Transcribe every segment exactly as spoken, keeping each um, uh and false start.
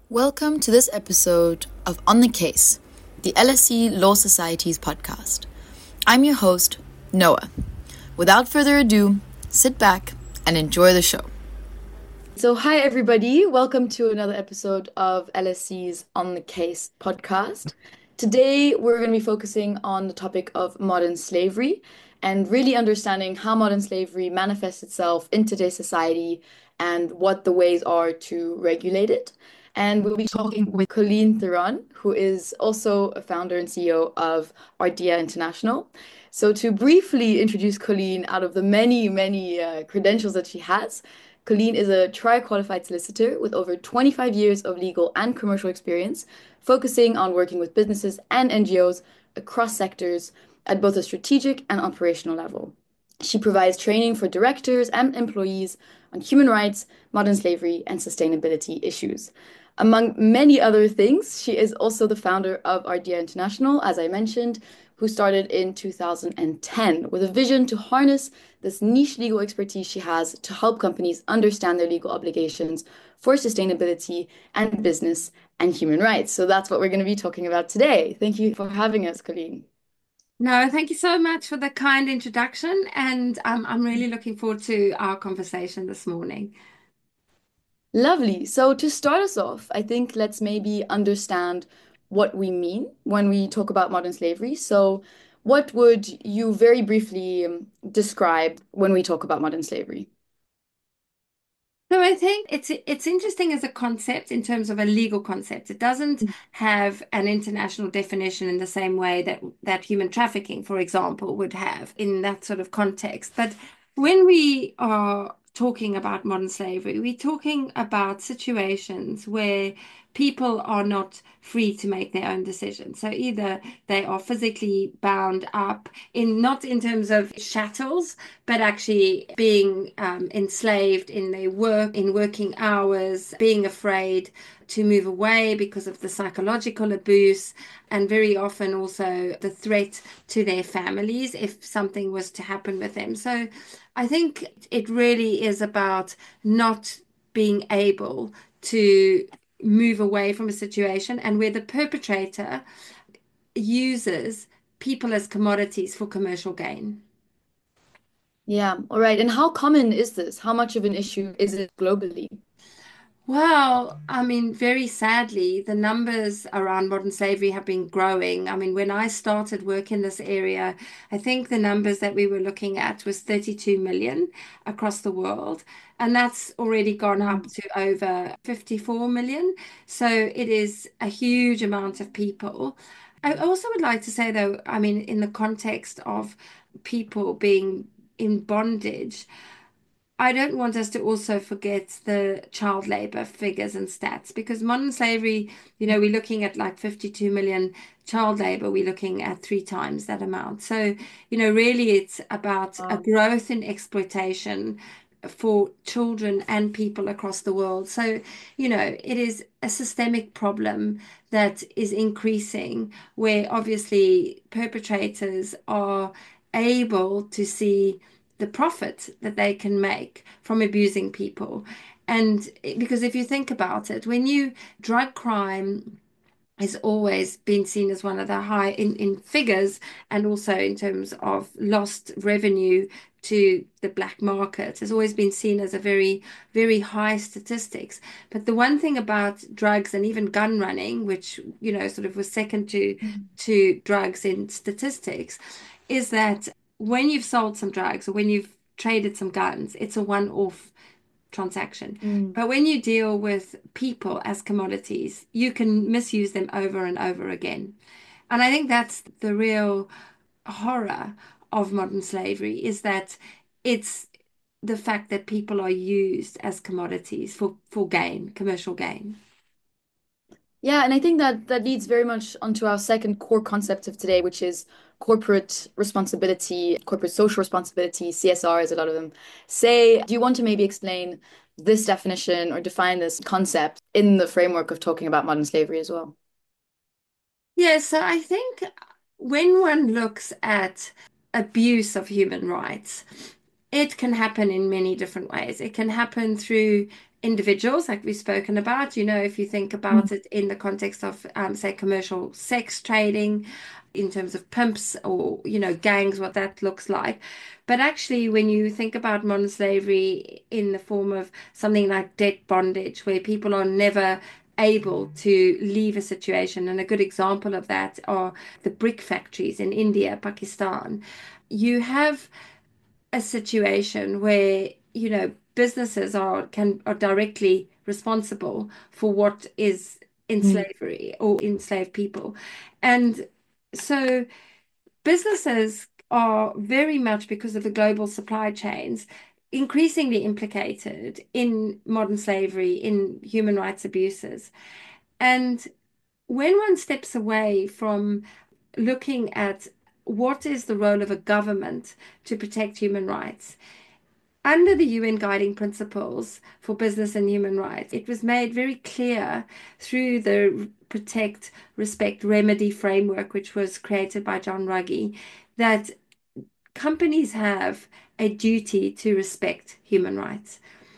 Welcome to this episode of On the Case, the L S E Law Society's podcast. I'm your host, Noah. Without further ado, sit back and enjoy the show. So, hi everybody. Welcome to another episode of L S E's On the Case podcast. Today, we're going to be focusing on the topic of modern slavery and really understanding how modern slavery manifests itself in today's society and what the ways are to regulate it. And we'll be talking with Colleen Theron, who is also a founder and C E O of Ardea International. So, to briefly introduce Colleen, out of the many, many uh, credentials that she has, Colleen is a tri-qualified solicitor with over twenty-five years of legal and commercial experience, focusing on working with businesses and N G Os across sectors at both a strategic and operational level. She provides training for directors and employees on human rights, modern slavery, and sustainability issues. Among many other things, she is also the founder of Ardea International, as I mentioned, who started in two thousand ten with a vision to harness this niche legal expertise she has to help companies understand their legal obligations for sustainability and business and human rights. So that's what we're going to be talking about today. Thank you for having us, Colleen. No, thank you so much for the kind introduction, and um, I'm really looking forward to our conversation this morning. Lovely. So to start us off, I think let's maybe understand what we mean when we talk about modern slavery. So what would you very briefly um, describe when we talk about modern slavery? So I think it's it's interesting as a concept in terms of a legal concept. It doesn't have an international definition in the same way that that human trafficking, for example, would have in that sort of context. But when we are talking about modern slavery, we're talking about situations where people are not free to make their own decisions. So either they are physically bound up in not in terms of shackles, but actually being um, enslaved in their work, in working hours, being afraid to move away because of the psychological abuse, and very often also the threat to their families if something was to happen with them. So I think it really is about not being able to move away from a situation and where the perpetrator uses people as commodities for commercial gain. Yeah, all right. And how common is this? How much of an issue is it globally? Well, I mean, very sadly, the numbers around modern slavery have been growing. I mean, when I started work in this area, I think the numbers that we were looking at was thirty-two million across the world. And that's already gone up Mm. to over fifty-four million. So it is a huge amount of people. I also would like to say, though, I mean, in the context of people being in bondage, I don't want us to also forget the child labor figures and stats because modern slavery, you know, we're looking at like fifty-two million child labor, we're looking at three times that amount. So, you know, really it's about a Wow. growth in exploitation for children and people across the world. So, you know, it is a systemic problem that is increasing where obviously perpetrators are able to see the profit that they can make from abusing people. And because if you think about it, when you drug crime has always been seen as one of the high in, in figures and also in terms of lost revenue to the black market has always been seen as a very, very high statistics. But the one thing about drugs and even gun running, which, you know, sort of was second to Mm. to drugs in statistics, is that when you've sold some drugs or when you've traded some guns, it's a one-off transaction. Mm. But when you deal with people as commodities, you can misuse them over and over again. And I think that's the real horror of modern slavery is that it's the fact that people are used as commodities for, for gain, commercial gain. Yeah, and I think that that leads very much onto our second core concept of today, which is corporate responsibility, corporate social responsibility, C S R, as a lot of them say. Do you want to maybe explain this definition or define this concept in the framework of talking about modern slavery as well? Yeah, so I think when one looks at abuse of human rights, it can happen in many different ways. It can happen through individuals, like we've spoken about. You know, if you think Mm. about it in the context of, um, say, commercial sex trading, in terms of pimps or, you know, gangs, what that looks like. But actually, when you think about modern slavery in the form of something like debt bondage, where people are never able to leave a situation, and a good example of that are the brick factories in India, Pakistan. You have a situation where, you know, businesses are can are directly responsible for what is in Mm. slavery or enslaved people. And so businesses are very much, because of the global supply chains, increasingly implicated in modern slavery, in human rights abuses. And when one steps away from looking at what is the role of a government to protect human rights, under the U N Guiding Principles for Business and Human Rights, it was made very clear through the Protect, Respect, Remedy framework, which was created by John Ruggie, that companies have a duty to respect human rights.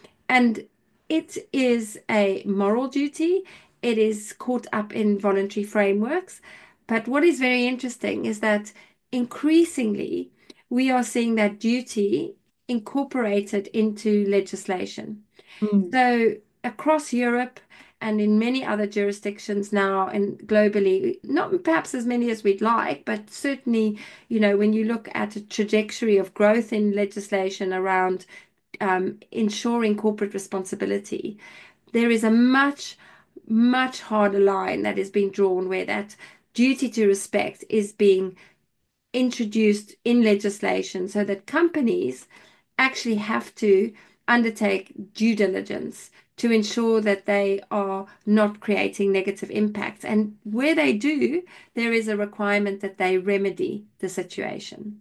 And it is a moral duty. It is caught up in voluntary frameworks. But what is very interesting is that increasingly we are seeing that duty incorporated into legislation. Mm. So across Europe and in many other jurisdictions now and globally, not perhaps as many as we'd like, but certainly, you know, when you look at a trajectory of growth in legislation around um, ensuring corporate responsibility, there is a much, much harder line that is being drawn where that duty to respect is being introduced in legislation so that companies actually have to undertake due diligence to ensure that they are not creating negative impacts. And where they do, there is a requirement that they remedy the situation.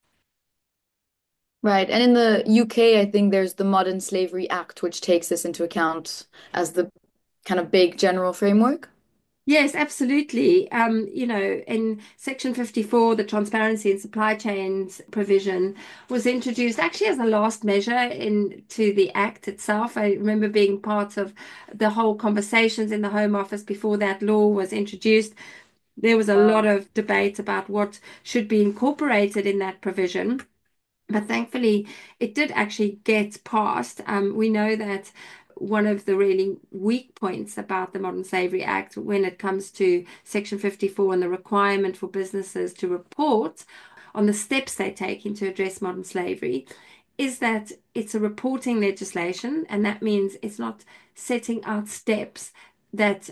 Right. And in the U K, I think there's the Modern Slavery Act, which takes this into account as the kind of big general framework. Yes, absolutely. Um, you know, in Section fifty-four, the transparency in supply chains provision was introduced actually as a last measure into the Act itself. I remember being part of the whole conversations in the Home Office before that law was introduced. There was a lot Wow. of debate about what should be incorporated in that provision. But thankfully, it did actually get passed. Um, we know that one of the really weak points about the Modern Slavery Act, when it comes to Section fifty-four and the requirement for businesses to report on the steps they take to address modern slavery, is that it's a reporting legislation, and that means it's not setting out steps that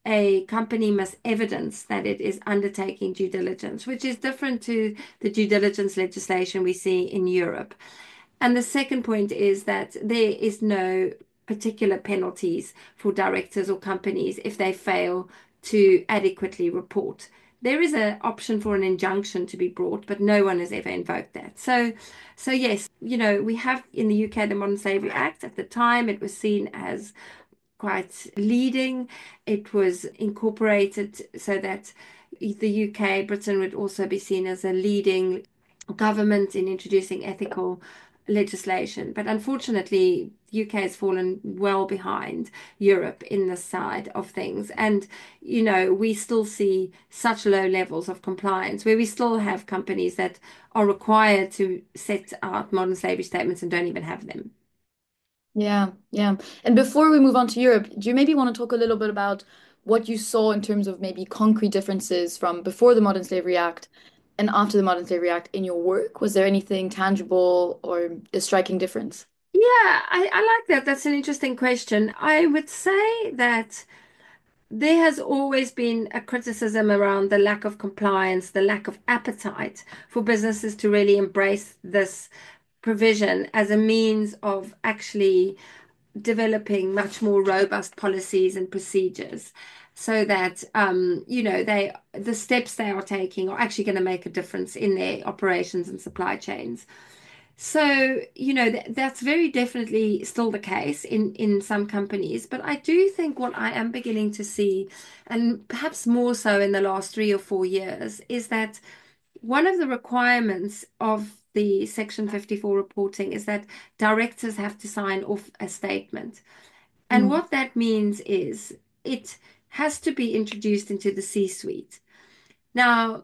a company must evidence that it is undertaking due diligence, which is different to the due diligence legislation we see in Europe. And the second point is that there is no particular penalties for directors or companies if they fail to adequately report. There is an option for an injunction to be brought, but no one has ever invoked that. So, so yes, you know, we have in the U K the Modern Slavery Act. At the time, it was seen as quite leading. It was incorporated so that the U K, Britain would also be seen as a leading government in introducing ethical legislation. But unfortunately, the U K has fallen well behind Europe in this side of things. And, you know, we still see such low levels of compliance where we still have companies that are required to set out modern slavery statements and don't even have them. Yeah, yeah. And before we move on to Europe, do you maybe want to talk a little bit about what you saw in terms of maybe concrete differences from before the Modern Slavery Act and after the Modern Slavery Act in your work? Was there anything tangible or a striking difference? Yeah, I, I like that. That's an interesting question. I would say that there has always been a criticism around the lack of compliance, the lack of appetite for businesses to really embrace this provision as a means of actually developing much more robust policies and procedures so that um, you know, they the steps they are taking are actually going to make a difference in their operations and supply chains. So, you know, th that's very definitely still the case in in some companies, but I do think what I am beginning to see, and perhaps more so in the last three or four years, is that one of the requirements of the Section fifty-four reporting is that directors have to sign off a statement. And Mm. what that means is it has to be introduced into the C-suite. Now,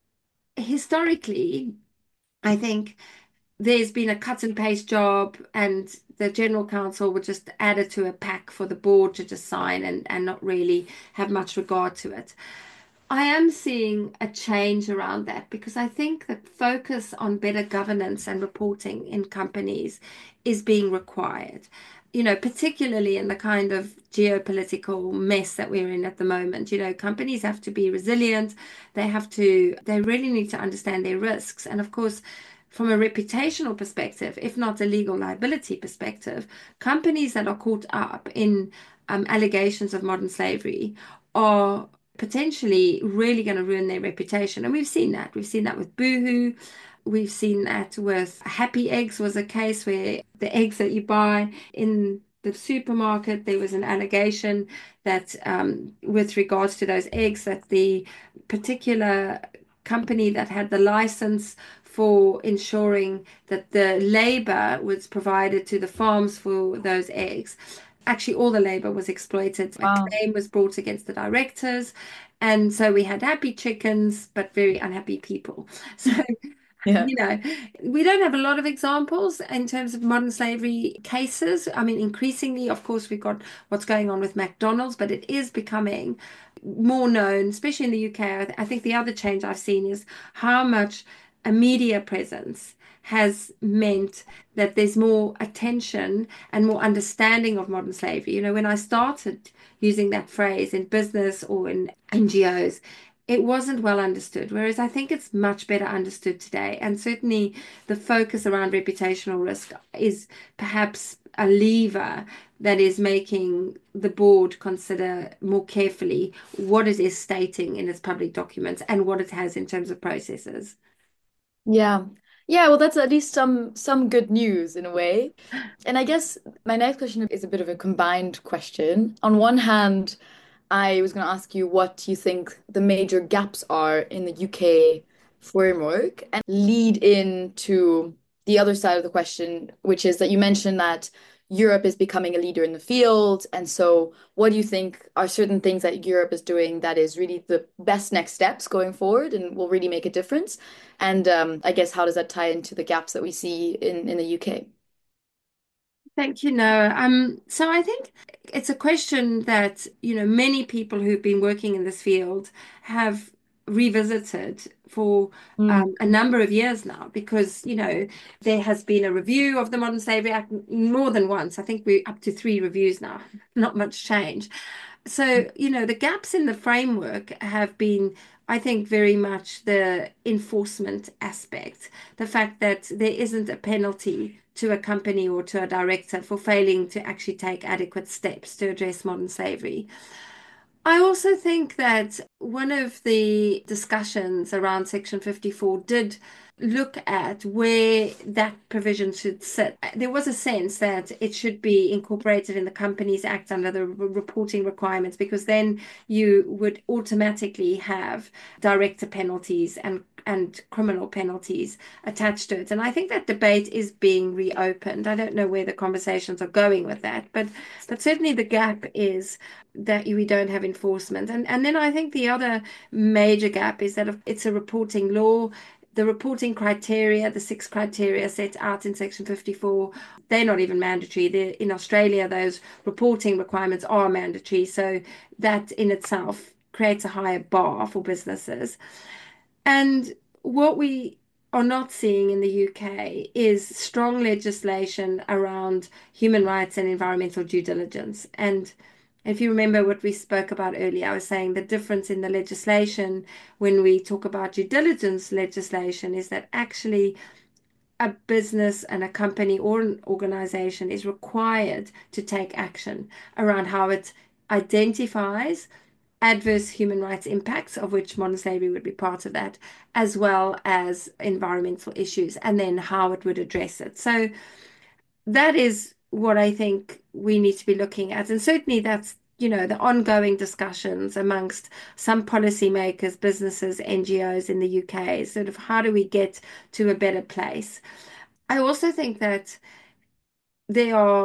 historically, I think there's been a cut and paste job, and the general counsel would just add it to a pack for the board to just sign and, and not really have much regard to it. I am seeing a change around that because I think that focus on better governance and reporting in companies is being required. You know, particularly in the kind of geopolitical mess that we're in at the moment. You know, companies have to be resilient. They have to, they really need to understand their risks. And of course, from a reputational perspective, if not a legal liability perspective, companies that are caught up in um, allegations of modern slavery are potentially really going to ruin their reputation. And we've seen that. We've seen that with Boohoo. We've seen that with Happy Eggs was a case where the eggs that you buy in the supermarket, there was an allegation that um, with regards to those eggs, that the particular company that had the license for ensuring that the labor was provided to the farms for those eggs, actually all the labor was exploited. A Wow. claim was brought against the directors. And so we had happy chickens, but very unhappy people. So, Yeah. you know, we don't have a lot of examples in terms of modern slavery cases. I mean, increasingly, of course, we've got what's going on with McDonald's, but it is becoming more known, especially in the U K. I, th I think the other change I've seen is how much a media presence has meant that there's more attention and more understanding of modern slavery. You know, when I started using that phrase in business or in N G Os, it wasn't well understood, whereas I think it's much better understood today. And certainly the focus around reputational risk is perhaps a lever that is making the board consider more carefully what it is stating in its public documents and what it has in terms of processes. Yeah. Yeah, well, that's at least some some good news in a way. And I guess my next question is a bit of a combined question. On one hand, I was going to ask you what you think the major gaps are in the U K framework and lead into the other side of the question, which is that you mentioned that Europe is becoming a leader in the field. And so, what do you think are certain things that Europe is doing that is really the best next steps going forward and will really make a difference? And um, I guess how does that tie into the gaps that we see in, in the U K? Thank you, Noah. Um, so I think it's a question that, you know, many people who've been working in this field have revisited for Mm. um, a number of years now because, you know, there has been a review of the Modern Slavery Act more than once. I think we're up to three reviews now, not much change. So, you know, the gaps in the framework have been, I think, very much the enforcement aspect. The fact that there isn't a penalty to a company or to a director for failing to actually take adequate steps to address modern slavery. I also think that one of the discussions around Section fifty-four did look at where that provision should sit. There was a sense that it should be incorporated in the Companies Act under the reporting requirements because then you would automatically have director penalties and and criminal penalties attached to it. And I think that debate is being reopened. I don't know where the conversations are going with that, but but certainly the gap is that we don't have enforcement. And and then I think the other major gap is that it's a reporting law. The reporting criteria, the six criteria set out in Section fifty-four, they're not even mandatory. They're, in Australia, those reporting requirements are mandatory. So that in itself creates a higher bar for businesses. And what we are not seeing in the U K is strong legislation around human rights and environmental due diligence. And if you remember what we spoke about earlier, I was saying the difference in the legislation when we talk about due diligence legislation is that actually a business and a company or an organization is required to take action around how it identifies adverse human rights impacts, of which modern slavery would be part of that, as well as environmental issues, and then how it would address it. So that is what I think we need to be looking at. And certainly that's, you know, the ongoing discussions amongst some policymakers, businesses, N G Os in the U K, sort of how do we get to a better place? I also think that there are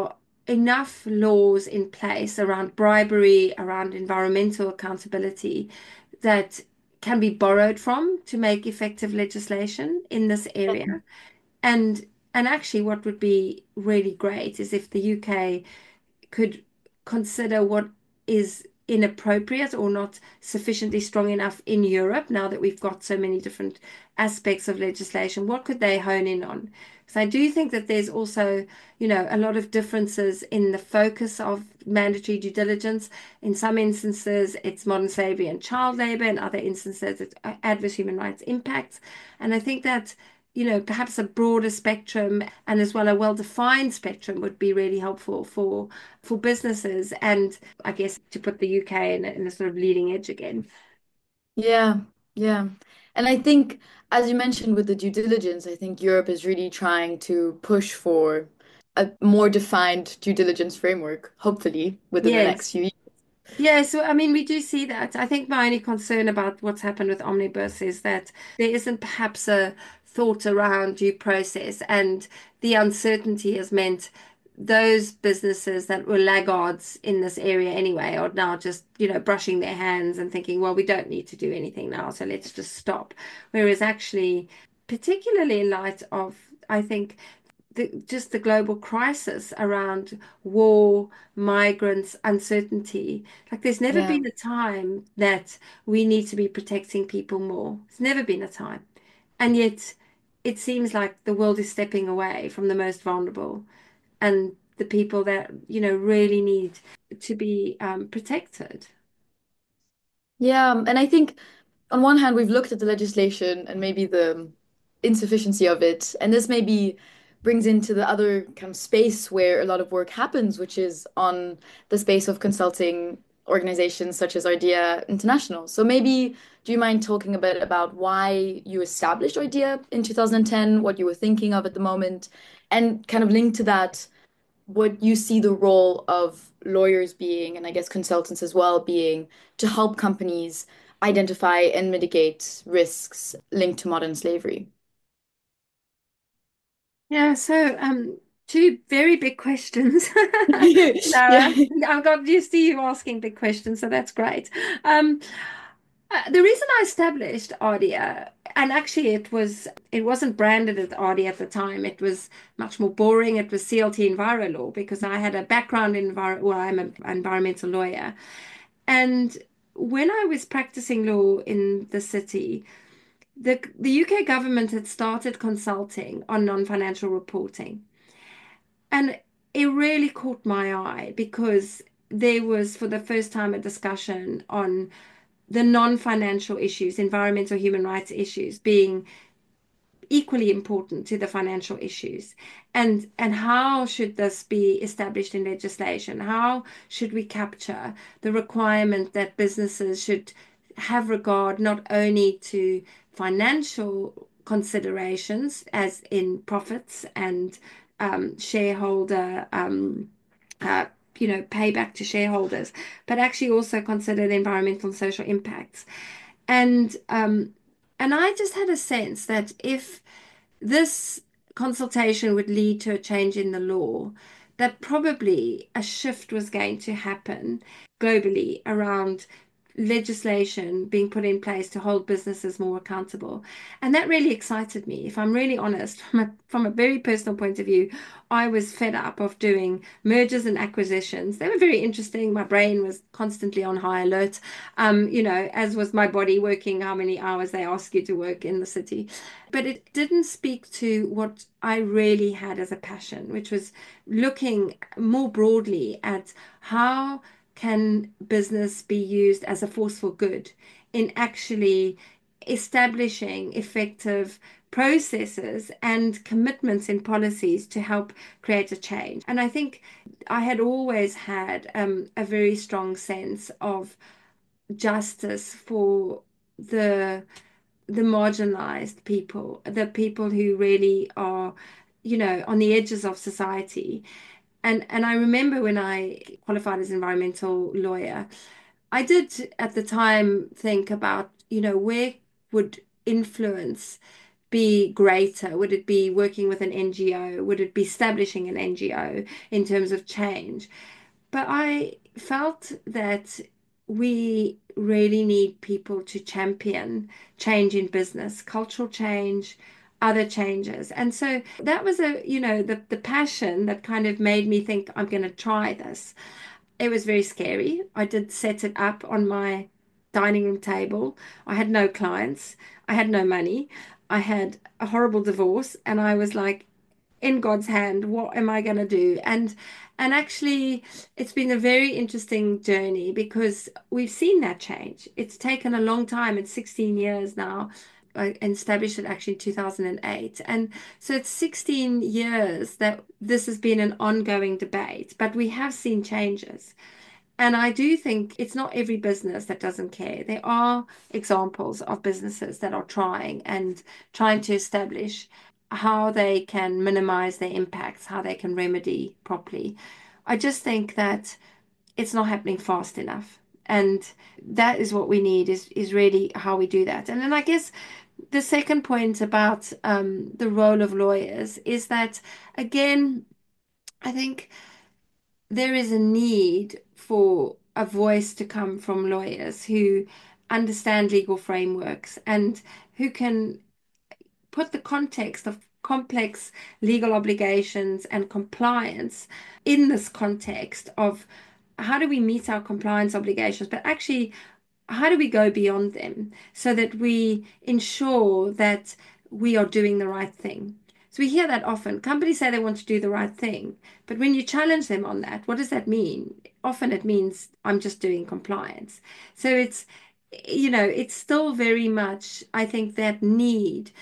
enough laws in place around bribery, around environmental accountability that can be borrowed from to make effective legislation in this area. And and actually what would be really great is if the U K could consider what is inappropriate or not sufficiently strong enough in Europe now that we've got so many different aspects of legislation. What could they hone in on? So I do think that there's also, you know, a lot of differences in the focus of mandatory due diligence. In some instances, it's modern slavery and child labor. In other instances, it's adverse human rights impacts. And I think that you know, perhaps a broader spectrum and as well a well-defined spectrum would be really helpful for for businesses and I guess to put the U K in a, in a sort of leading edge again. Yeah, yeah. And I think, as you mentioned with the due diligence, I think Europe is really trying to push for a more defined due diligence framework, hopefully within the next Yes. few years. Yeah, so I mean, we do see that. I think my only concern about what's happened with Omnibus is that there isn't perhaps a thought around due process, and the uncertainty has meant those businesses that were laggards in this area anyway are now just, you know, brushing their hands and thinking, well, we don't need to do anything now, so let's just stop. Whereas actually, particularly in light of, I think, the, just the global crisis around war, migrants, uncertainty. Like there's never Yeah. been a time that we need to be protecting people more. It's never been a time. And yet it seems like the world is stepping away from the most vulnerable and the people that, you know, really need to be um, protected. Yeah, and I think on one hand, we've looked at the legislation and maybe the insufficiency of it, and this maybe brings into the other kind of space where a lot of work happens, which is on the space of consulting organizations such as Ardea International. So maybe do you mind talking a bit about why you established Ardea in two thousand ten, what you were thinking of at the moment, and kind of link to that what you see the role of lawyers being, and I guess consultants as well being, to help companies identify and mitigate risks linked to modern slavery? Yeah, so um, two very big questions. Yeah. No, I've got used to you asking big questions, so that's great. Um, uh, the reason I established Ardia, and actually it was it wasn't branded as Ardia at the time. It was much more boring. It was C L T Enviro Law because I had a background in envir well, I'm an environmental lawyer, and when I was practicing law in the city. The, the U K government had started consulting on non-financial reporting. And it really caught my eye because there was, for the first time, a discussion on the non-financial issues, environmental human rights issues being equally important to the financial issues. And and how should this be established in legislation? How should we capture the requirement that businesses should have regard not only to financial considerations, as in profits and um, shareholder um, uh, you know, payback to shareholders, but actually also consider the environmental and social impacts. And um, and I just had a sense that if this consultation would lead to a change in the law, that probably a shift was going to happen globally around legislation being put in place to hold businesses more accountable. And that really excited me. If I'm really honest, from a, from a very personal point of view, I was fed up of doing mergers and acquisitions. They were very interesting. My brain was constantly on high alert, um, you know, as was my body working how many hours they ask you to work in the city. But it didn't speak to what I really had as a passion, which was looking more broadly at how can business be used as a force for good in actually establishing effective processes and commitments in policies to help create a change. And I think I had always had um, a very strong sense of justice for the the marginalized people, the people who really are, you know, on the edges of society. And and I remember when I qualified as an environmental lawyer, I did at the time think about, you know, where would influence be greater? Would it be working with an N G O? Would it be establishing an N G O in terms of change? But I felt that we really need people to champion change in business, cultural change, other changes. And so that was a, you know, the the passion that kind of made me think I'm going to try this. It was very scary. I did set it up on my dining room table. I had no clients. I had no money. I had a horrible divorce, and I was like, in God's hand, what am I going to do? And and actually, it's been a very interesting journey because we've seen that change. It's taken a long time. It's sixteen years now. I established it actually in two thousand eight. And so it's sixteen years that this has been an ongoing debate, but we have seen changes. And I do think it's not every business that doesn't care. There are examples of businesses that are trying and trying to establish how they can minimize their impacts, how they can remedy properly. I just think that it's not happening fast enough. And that is what we need is is really how we do that. And then I guess the second point about um, the role of lawyers is that, again, I think there is a need for a voice to come from lawyers who understand legal frameworks and who can put the context of complex legal obligations and compliance in this context of how do we meet our compliance obligations, but actually, how do we go beyond them so that we ensure that we are doing the right thing? So we hear that often. Companies say they want to do the right thing, but when you challenge them on that, what does that mean? Often it means I'm just doing compliance. So it's, you know, it's still very much, I think, that need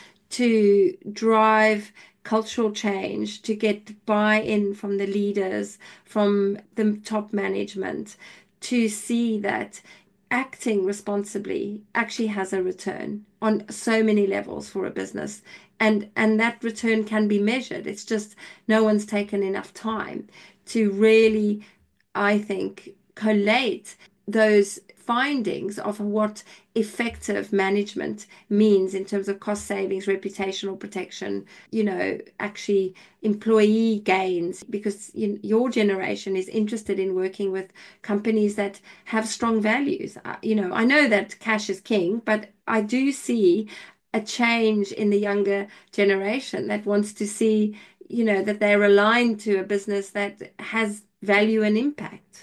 to drive cultural change, to get buy-in from the leaders, from the top management, to see that acting responsibly actually has a return on so many levels for a business. And and that return can be measured. It's just no one's taken enough time to really, I think, collate those findings of what effective management means in terms of cost savings, reputational protection, you know, actually employee gains, because you, your generation is interested in working with companies that have strong values. Uh, you know, I know that cash is king, but I do see a change in the younger generation that wants to see, you know, that they're aligned to a business that has value and impact.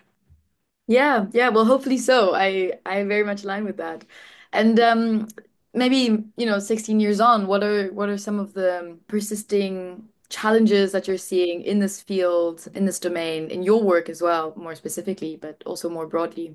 Yeah, yeah, well, hopefully so. I I very much align with that. And um maybe, you know, sixteen years on, what are what are some of the persisting challenges that you're seeing in this field, in this domain, in your work as well, more specifically, but also more broadly?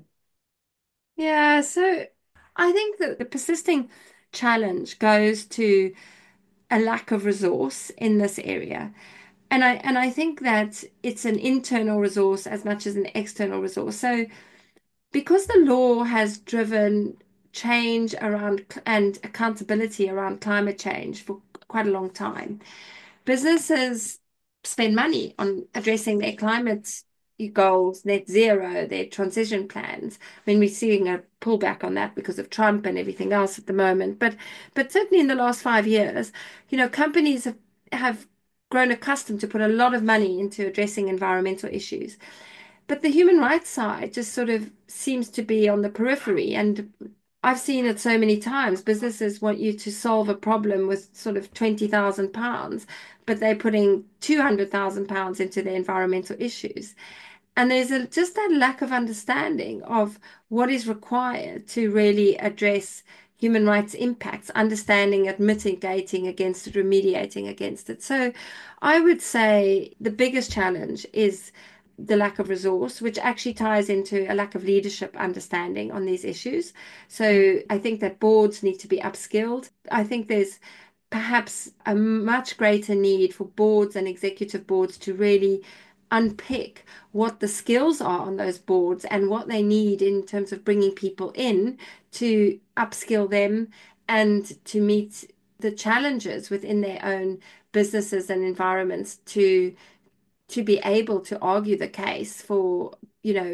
Yeah, so I think that the persisting challenge goes to a lack of resource in this area. And I and I think that it's an internal resource as much as an external resource. So because the law has driven change around and accountability around climate change for quite a long time, businesses spend money on addressing their climate goals, net zero, their transition plans. I mean, we're seeing a pullback on that because of Trump and everything else at the moment. But but certainly in the last five years, you know, companies have have grown accustomed to put a lot of money into addressing environmental issues. But the human rights side just sort of seems to be on the periphery. And I've seen it so many times. Businesses want you to solve a problem with sort of twenty thousand pounds, but they're putting two hundred thousand pounds into their environmental issues. And there's a, just that lack of understanding of what is required to really address human rights impacts, understanding it, mitigating against it, remediating against it. So I would say the biggest challenge is the lack of resource, which actually ties into a lack of leadership understanding on these issues. So I think that boards need to be upskilled. I think there's perhaps a much greater need for boards and executive boards to really unpick what the skills are on those boards and what they need in terms of bringing people in to upskill them and to meet the challenges within their own businesses and environments to to be able to argue the case for, you know,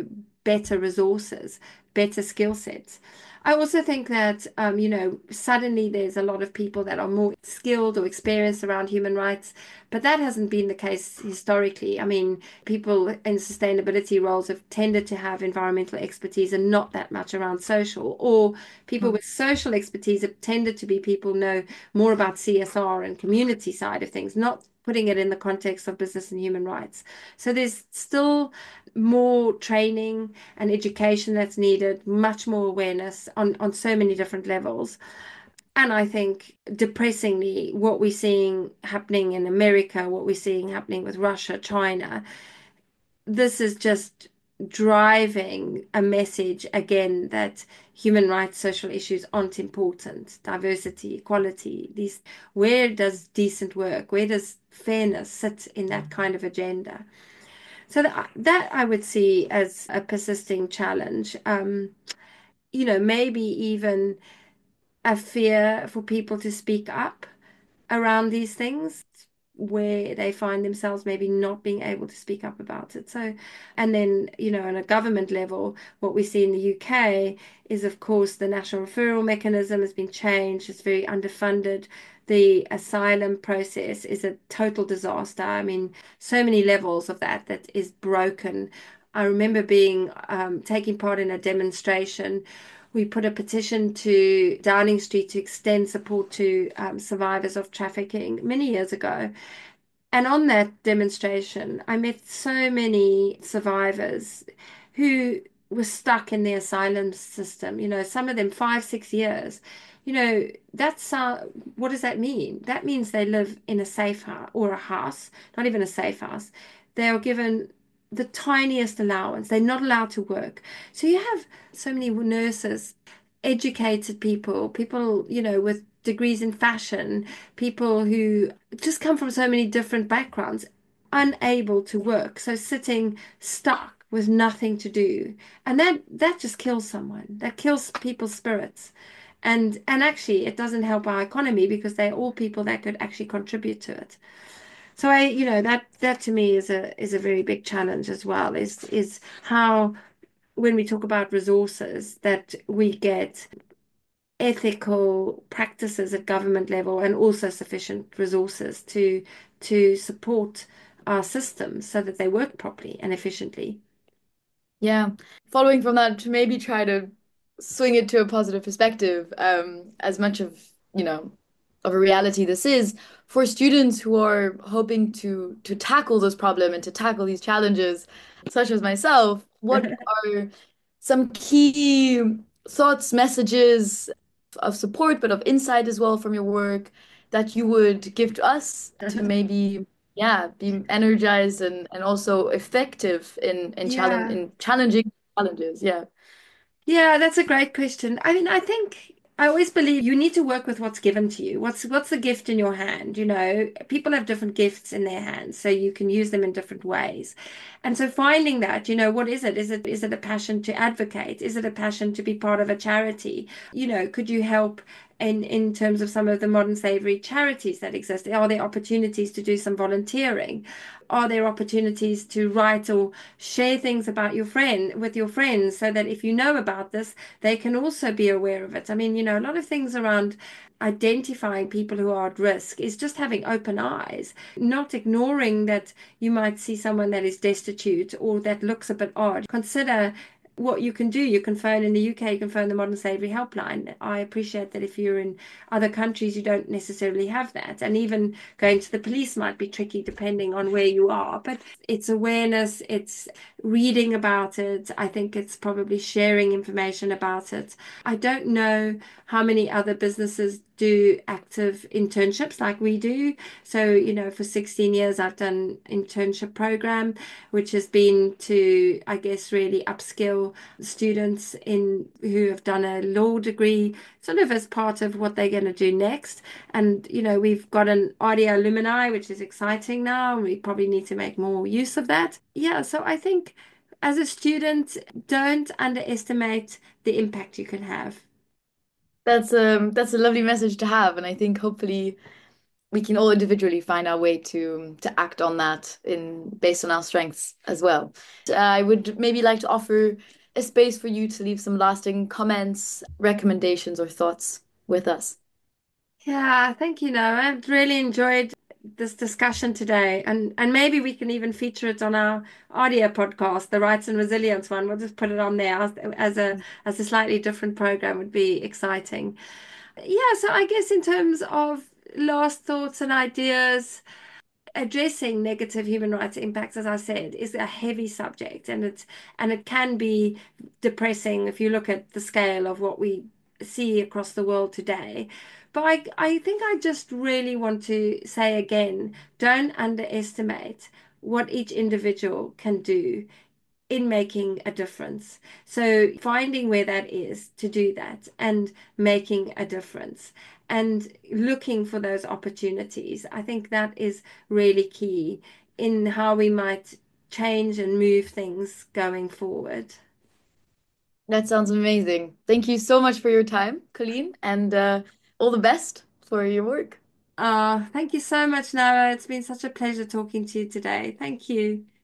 better resources, better skill sets. I also think that, um, you know, suddenly there's a lot of people that are more skilled or experienced around human rights, but that hasn't been the case historically. I mean, people in sustainability roles have tended to have environmental expertise and not that much around social, or people with social expertise have tended to be people who know more about C S R and community side of things, not putting it in the context of business and human rights. So there's still more training and education that's needed, much more awareness on, on so many different levels. And I think depressingly, what we're seeing happening in America, what we're seeing happening with Russia, China, this is just driving a message again that human rights, social issues aren't important. Diversity, equality, these, where does decent work, where does fairness sit in that kind of agenda? So that, that I would see as a persisting challenge. Um, you know, maybe even a fear for people to speak up around these things where they find themselves maybe not being able to speak up about it. So, and then, you know, on a government level, what we see in the U K is, of course, the national referral mechanism has been changed. It's very underfunded. The asylum process is a total disaster. I mean, so many levels of that that is broken. I remember being um, taking part in a demonstration. We put a petition to Downing Street to extend support to um, survivors of trafficking many years ago. And on that demonstration, I met so many survivors who were stuck in the asylum system, you know, some of them five, six years. You know, that's uh, what does that mean? That means they live in a safe house or a house, not even a safe house. They are given the tiniest allowance. They're not allowed to work. So you have so many nurses, educated people, people, you know, with degrees in fashion, people who just come from so many different backgrounds, unable to work. So sitting stuck with nothing to do. And that that just kills someone. That kills people's spirits. And and actually it doesn't help our economy because they're all people that could actually contribute to it. So I, you know, that that to me is a is a very big challenge as well, is is how when we talk about resources that we get ethical practices at government level and also sufficient resources to to support our systems so that they work properly and efficiently. Yeah, following from that, to maybe try to swing it to a positive perspective, um, as much of, you know, of a reality this is for students who are hoping to to tackle this problem and to tackle these challenges, such as myself, what are some key thoughts, messages of support, but of insight as well from your work that you would give to us to maybe, yeah, be energized and, and also effective in in challenge Yeah. in challenging challenges. Yeah. Yeah, that's a great question. I mean, I think I always believe you need to work with what's given to you. What's what's the gift in your hand? You know, people have different gifts in their hands, so you can use them in different ways. And so finding that, you know, what is it? Is it is it a passion to advocate? Is it a passion to be part of a charity? You know, could you help in in terms of some of the modern slavery charities that exist? Are there opportunities to do some volunteering? Are there opportunities to write or share things about your friend with your friends so that if you know about this, they can also be aware of it? I mean, you know, a lot of things around identifying people who are at risk is just having open eyes, not ignoring that you might see someone that is destitute or that looks a bit odd. Consider what you can do. You can phone in the U K, you can phone the Modern Slavery Helpline. I appreciate that if you're in other countries, you don't necessarily have that. And even going to the police might be tricky depending on where you are. But it's awareness, it's reading about it. I think it's probably sharing information about it. I don't know how many other businesses do active internships like we do. So, you know, for sixteen years, I've done internship program, which has been to, I guess, really upskill students in who have done a law degree, sort of as part of what they're going to do next. And, you know, we've got an audio alumni, which is exciting now. We probably need to make more use of that. Yeah, so I think as a student, don't underestimate the impact you can have. That's um that's a lovely message to have, and I think hopefully we can all individually find our way to to act on that in based on our strengths as well. Uh, I would maybe like to offer a space for you to leave some lasting comments, recommendations, or thoughts with us. Yeah, thank you, Noah. I've really enjoyed this discussion today, and and maybe we can even feature it on our audio podcast, the Rights and Resilience one. We'll just put it on there as, as a as a slightly different program. Would be exciting. Yeah, so I guess in terms of last thoughts and ideas, addressing negative human rights impacts, as I said, is a heavy subject, and it's and it can be depressing if you look at the scale of what we see across the world today. But I, I think I just really want to say again, don't underestimate what each individual can do in making a difference. So finding where that is to do that and making a difference and looking for those opportunities. I think that is really key in how we might change and move things going forward. That sounds amazing. Thank you so much for your time, Colleen, and uh, all the best for your work. Uh, thank you so much, Noah. It's been such a pleasure talking to you today. Thank you.